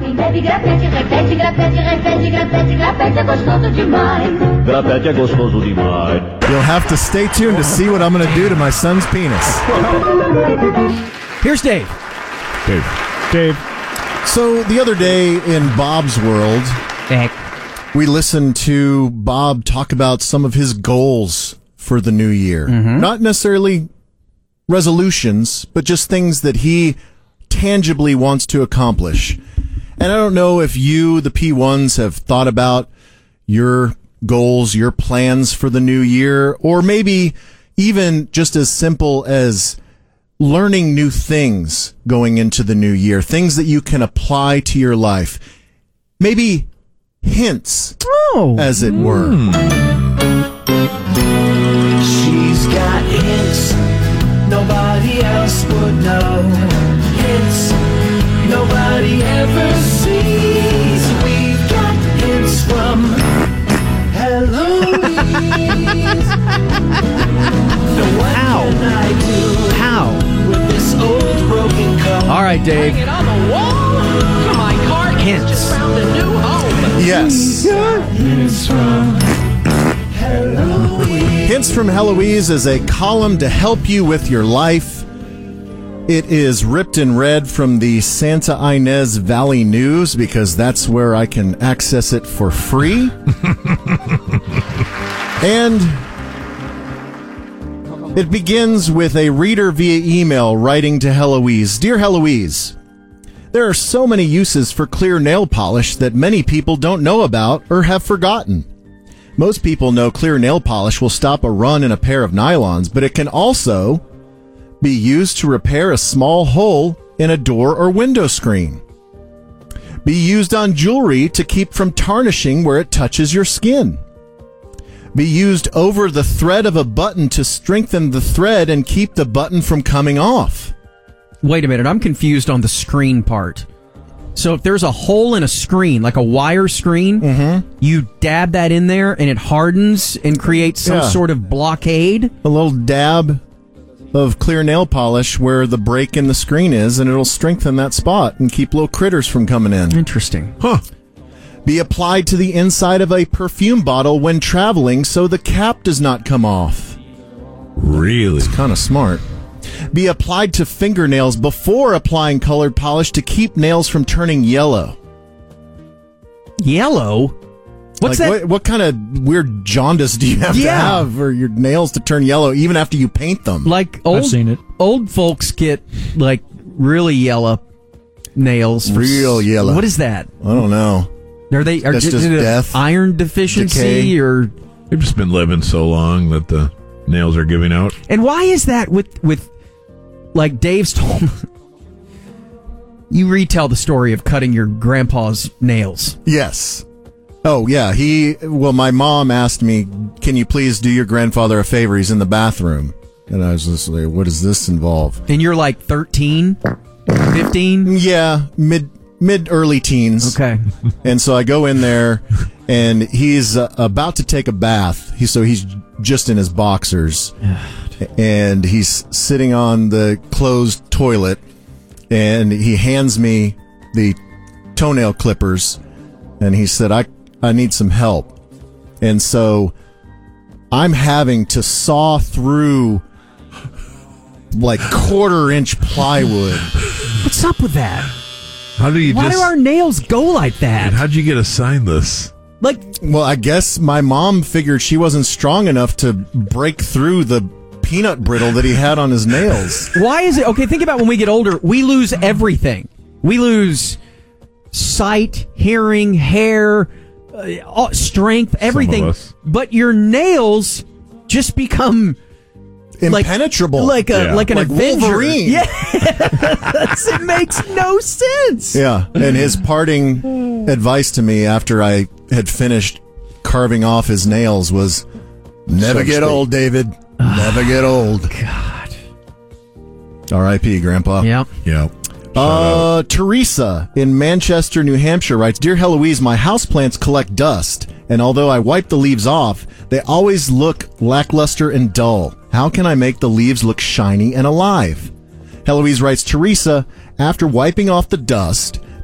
Grapete é gostoso demais. You'll have to stay tuned to see what I'm going to do to my son's penis. Here's Dave. Dave. So the other day in Bob's world, we listened to Bob talk about some of his goals for the new year. Not necessarily resolutions, but just things that he tangibly wants to accomplish. And I don't know if you, the P1s, have thought about your goals, your plans for the new year, or maybe even just as simple as learning new things going into the new year, things that you can apply to your life. Maybe hints, as it were. She's got hints nobody else would know. Hints nobody ever sees. We've got hints from Heloise. So what can I do? How? With this old broken car? All right, Dave. Hang it on the wall. My car Hints. just found a new home. Yes. Hints from Heloise. Hints from Heloise is a column to help you with your life. It is ripped and read from the Santa Ynez Valley News because that's where I can access it for free. And it begins with a reader via email writing to Heloise. Dear Heloise, there are so many uses for clear nail polish that many people don't know about or have forgotten. Most people know clear nail polish will stop a run in a pair of nylons, but it can also be used to repair a small hole in a door or window screen. Be used on jewelry to keep from tarnishing where it touches your skin. Be used over the thread of a button to strengthen the thread and keep the button from coming off. Wait a minute, I'm confused on the screen part. So if there's a hole in a screen, like a wire screen, you dab that in there and it hardens and creates some sort of blockade? A little dab of clear nail polish where the break in the screen is, and it'll strengthen that spot and keep little critters from coming in. Interesting. Be applied to the inside of a perfume bottle when traveling so the cap does not come off. Really? It's kind of smart. Be applied to fingernails before applying colored polish to keep nails from turning yellow. Yellow? What's that? What kind of weird jaundice do you have to have for your nails to turn yellow even after you paint them? Like I've seen it. Old folks get like really yellow nails. Real yellow. What is that? I don't know. That's just death, iron deficiency, decay. or They've just been living so long that the nails are giving out. And why is that with like Dave's told? You retell the story of cutting your grandpa's nails. Yes. Oh, yeah. My mom asked me, can you please do your grandfather a favor? He's in the bathroom. And I was just like, what does this involve? And you're like 13, 15? Yeah, mid-early teens. Okay. And so I go in there, and he's about to take a bath. He's just in his boxers. And he's sitting on the closed toilet, and he hands me the toenail clippers, and he said, I need some help. And so I'm having to saw through like 1/4-inch plywood. What's up with that? How do you Why do our nails go like that? And how'd you get assigned this? Well, I guess my mom figured she wasn't strong enough to break through the peanut brittle that he had on his nails. Why is it? Okay, think about when we get older, we lose everything. We lose sight, hearing, hair, strength, everything. But your nails just become impenetrable, like an Avenger. Wolverine. Yeah, it makes no sense. Yeah, and his parting advice to me after I had finished carving off his nails was, "Never get old, David. Never get old." God. R.I.P. Grandpa. Yep. Yep. Teresa in Manchester, New Hampshire writes, Dear Heloise, my houseplants collect dust, and although I wipe the leaves off, they always look lackluster and dull. How can I make the leaves look shiny and alive? Heloise writes, Teresa, after wiping off the dust,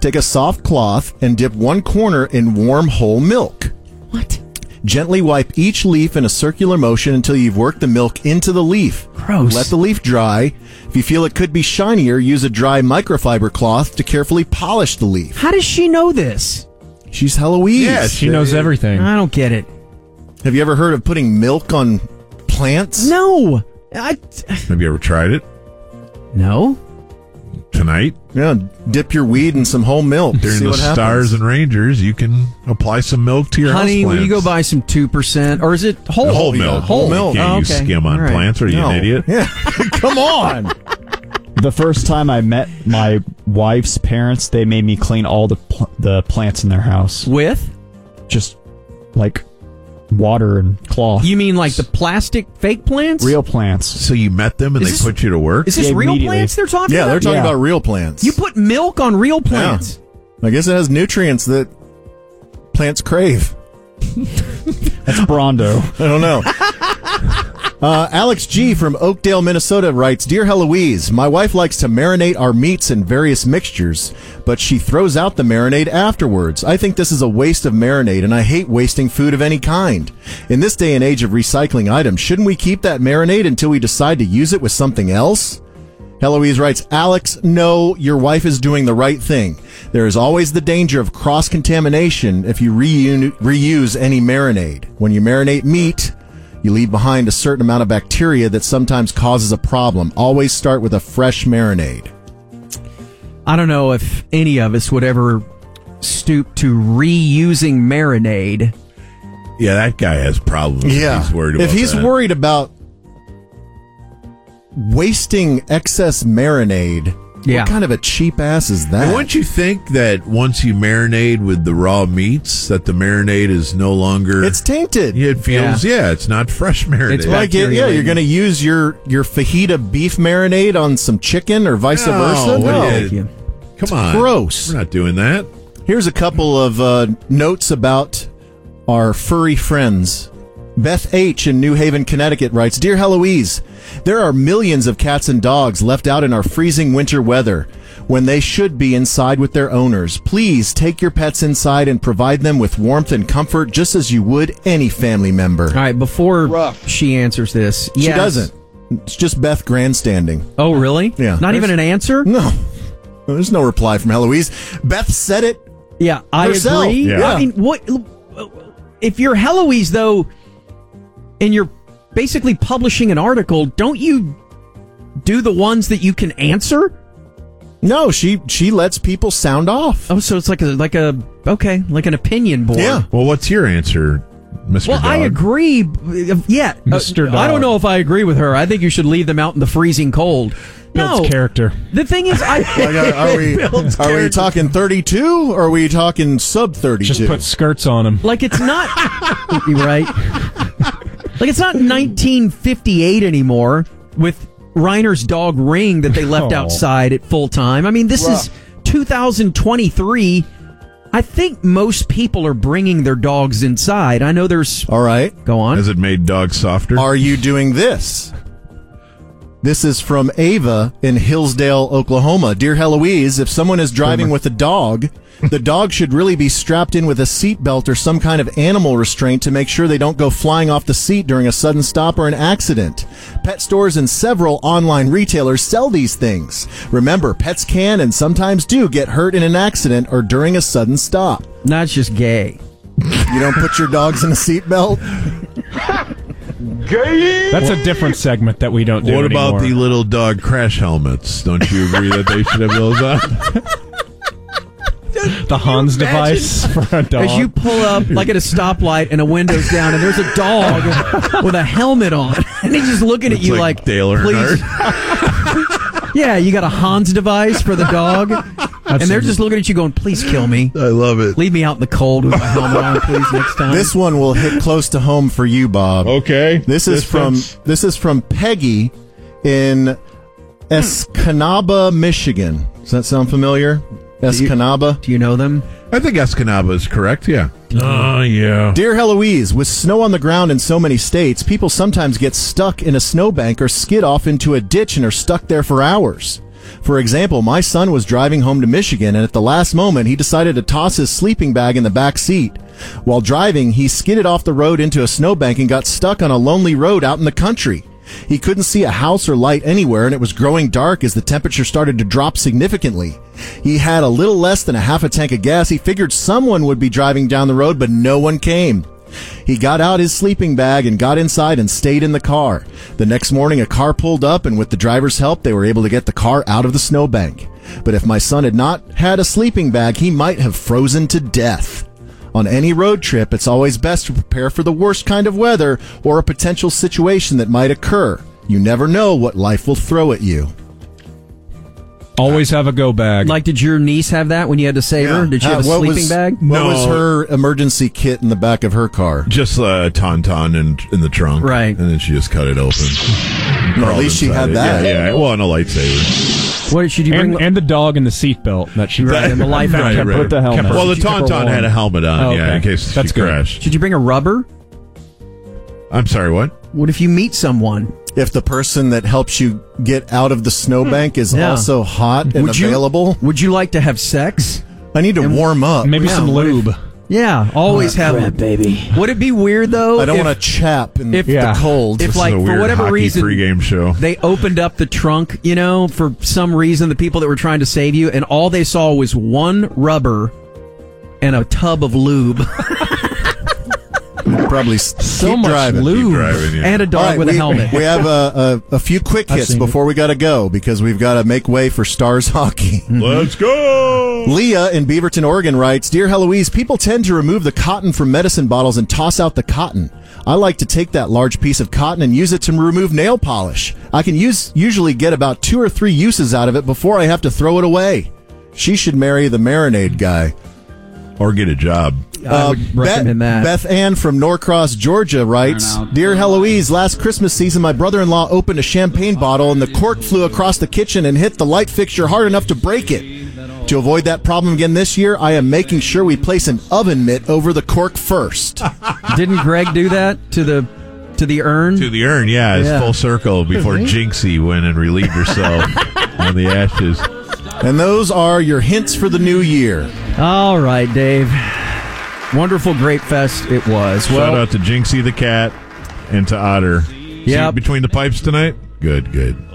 Take a soft cloth and dip one corner in warm whole milk. What? Gently wipe each leaf in a circular motion until you've worked the milk into the leaf. Gross. Let the leaf dry. If you feel it could be shinier, use a dry microfiber cloth to carefully polish the leaf. How does she know this? She's Heloise. Yeah, she knows everything. I don't get it. Have you ever heard of putting milk on plants? No. Have you ever tried it? No. Tonight? Yeah, dip your weed in some whole milk. During See the what happens. Stars and Rangers, you can apply some milk to your Honey, houseplants. will you go buy some 2%? Or is it whole? Whole milk. Whole milk. You can't use skim on All right. plants. Are you an idiot? Yeah, come on. The first time I met my wife's parents, they made me clean all the plants in their house. With? Just like water and cloth. You mean like the plastic fake plants? Real plants. So you met them and Is they this- put you to work? Is this Yeah, real immediately. plants they're talking Yeah, about? they're talking Yeah. about real plants. You put milk on real plants. I guess it has nutrients that plants crave. That's Brondo. I don't know. Alex G. from Oakdale, Minnesota writes, Dear Heloise, my wife likes to marinate our meats in various mixtures, but she throws out the marinade afterwards. I think this is a waste of marinade, and I hate wasting food of any kind. In this day and age of recycling items, shouldn't we keep that marinade until we decide to use it with something else? Heloise writes, Alex, no, your wife is doing the right thing. There is always the danger of cross-contamination if you reuse any marinade. When you marinate meat, you leave behind a certain amount of bacteria that sometimes causes a problem. Always start with a fresh marinade. I don't know if any of us would ever stoop to reusing marinade. Yeah, that guy has problems. Yeah. He's worried about if he's that. worried about wasting excess marinade, Yeah. what kind of a cheap ass is that? And wouldn't you think that once you marinate with the raw meats, that the marinade is no longer... It's tainted. It feels, yeah, it's not fresh marinade. It's Like bacteria you're going to use your fajita beef marinade on some chicken or vice versa? what No. is- Thank you. Come on. Gross. We're not doing that. Here's a couple of notes about our furry friends. Beth H. in New Haven, Connecticut writes, Dear Heloise, there are millions of cats and dogs left out in our freezing winter weather when they should be inside with their owners. Please take your pets inside and provide them with warmth and comfort just as you would any family member. All right, before she answers this. She yes. doesn't. It's just Beth grandstanding. Oh, really? Yeah. Not even an answer? No. There's no reply from Heloise. Beth said it. Yeah, I Herself. agree. Yeah. I mean, what if you're Heloise though, and you're basically publishing an article? Don't you do the ones that you can answer? No, she lets people sound off. Oh, so it's like an opinion board. Yeah. Well, what's your answer, Mr. Well, Dog? I agree. Yeah, Mr. I don't Dog. know if I agree with her. I think you should leave them out in the freezing cold. Builds No, character. the thing is, Are we talking 32 or are we talking sub 32? Just put skirts on them. like it's not right. Like it's not 1958 anymore with Reiner's dog Ring that they left Oh. outside at full time. I mean, this is 2023. I think most people are bringing their dogs inside. I know there's. All right. Go on. Has it made dogs softer? Are you doing this? This is from Ava in Hillsdale, Oklahoma. Dear Heloise, if someone is driving with a dog, the dog should really be strapped in with a seatbelt or some kind of animal restraint to make sure they don't go flying off the seat during a sudden stop or an accident. Pet stores and several online retailers sell these things. Remember, pets can and sometimes do get hurt in an accident or during a sudden stop. That's just gay. You don't put your dogs in a seatbelt? That's a different segment that we don't do What about anymore. the little dog crash helmets? Don't you agree that they should have those on? the Hans device for a dog? As you pull up, like at a stoplight, and a window's down, and there's a dog with a helmet on, and he's just looking at It's you like like, Dale please. Yeah, you got a Hans device for the dog, and they're just looking at you going, please kill me. I love it. Leave me out in the cold with my helmet on, please, next time. This one will hit close to home for you, Bob. Okay. This is from Peggy in Escanaba, Michigan. Does that sound familiar? Escanaba. Do you know them? I think Escanaba is correct, yeah. Oh, yeah. Dear Heloise, with snow on the ground in so many states, people sometimes get stuck in a snowbank or skid off into a ditch and are stuck there for hours. For example, my son was driving home to Michigan, and at the last moment, he decided to toss his sleeping bag in the back seat. While driving, he skidded off the road into a snowbank and got stuck on a lonely road out in the country. He couldn't see a house or light anywhere, and it was growing dark as the temperature started to drop significantly. He had a little less than a half a tank of gas. He figured someone would be driving down the road, but no one came. He got out his sleeping bag and got inside and stayed in the car. The next morning, a car pulled up, and with the driver's help, they were able to get the car out of the snowbank. But if my son had not had a sleeping bag, he might have frozen to death. On any road trip, it's always best to prepare for the worst kind of weather or a potential situation that might occur. You never know what life will throw at you. Always have a go bag. Like, did your niece have that when you had to save her? Did she have a sleeping bag? What was her emergency kit in the back of her car? Just a tauntaun in the trunk. Right. And then she just cut it open. No, at least she had that. Yeah. Well, and a lightsaber. What should you bring? And the dog and the seatbelt that she right, and the life right. Put the helmet. Well, the tauntaun had a helmet on, in case That's she crashed. Should you bring a rubber? I'm sorry, what? What if you meet someone? If the person that helps you get out of the snowbank is also hot and available, would you like to have sex? I need to warm up. Maybe some lube. Yeah, always have crap, baby. Would it be weird though? I don't want to chap in if the cold. If This like is a for weird whatever hockey reason pregame show. they opened up the trunk, for some reason the people that were trying to save you, and all they saw was one rubber and a tub of lube. Probably So keep much driving. lube Keep driving, yeah. and a dog All right, with a helmet. We have a few quick hits seen before we got to go because we've got to make way for Stars hockey. Let's go! Leah in Beaverton, Oregon writes, Dear Heloise, people tend to remove the cotton from medicine bottles and toss out the cotton. I like to take that large piece of cotton and use it to remove nail polish. I can usually get about 2 or 3 uses out of it before I have to throw it away. She should marry the marinade guy. Or get a job. I would recommend that. Beth Ann from Norcross, Georgia writes, Dear Heloise, last Christmas season my brother-in-law opened a champagne bottle and the cork flew across the kitchen and hit the light fixture hard enough to break it. To avoid that problem again this year, I am making sure we place an oven mitt over the cork first. Didn't Greg do that to the urn? To the urn, yeah. It's full circle before Jinxie went and relieved herself on the ashes. And those are your hints for the new year. All right, Dave. Wonderful Grape Fest it was. Shout out to Jinxie the cat and to Otter. Yeah. Between the pipes tonight? Good.